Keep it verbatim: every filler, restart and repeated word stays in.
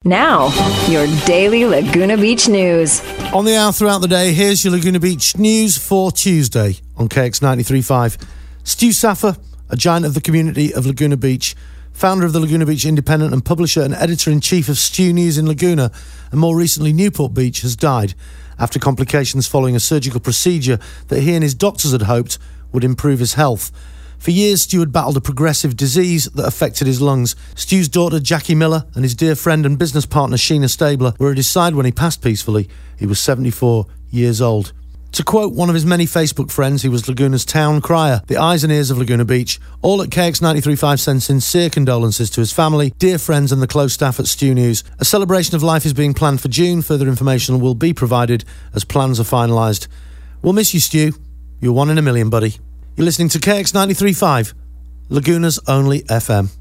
Now, your daily Laguna Beach news. On the hour throughout the day, here's your Laguna Beach news for Tuesday on K X ninety-three point five. Stu Saffer, a giant of the community of Laguna Beach, founder of the Laguna Beach Independent and publisher and editor-in-chief of Stew News in Laguna and more recently Newport Beach, has died after complications following a surgical procedure that he and his doctors had hoped would improve his health. For years, Stu had battled a progressive disease that affected his lungs. Stu's daughter, Jackie Miller, and his dear friend and business partner, Sheena Stabler, were at his side when he passed peacefully. He was seventy-four years old. To quote one of his many Facebook friends, he was Laguna's town crier, the eyes and ears of Laguna Beach. All at K X ninety-three point five send sincere condolences to his family, dear friends and the close staff at Stew News. A celebration of life is being planned for June. Further information will be provided as plans are finalised. We'll miss you, Stu. You're one in a million, buddy. You're listening to K X ninety-three point five, Laguna's only F M.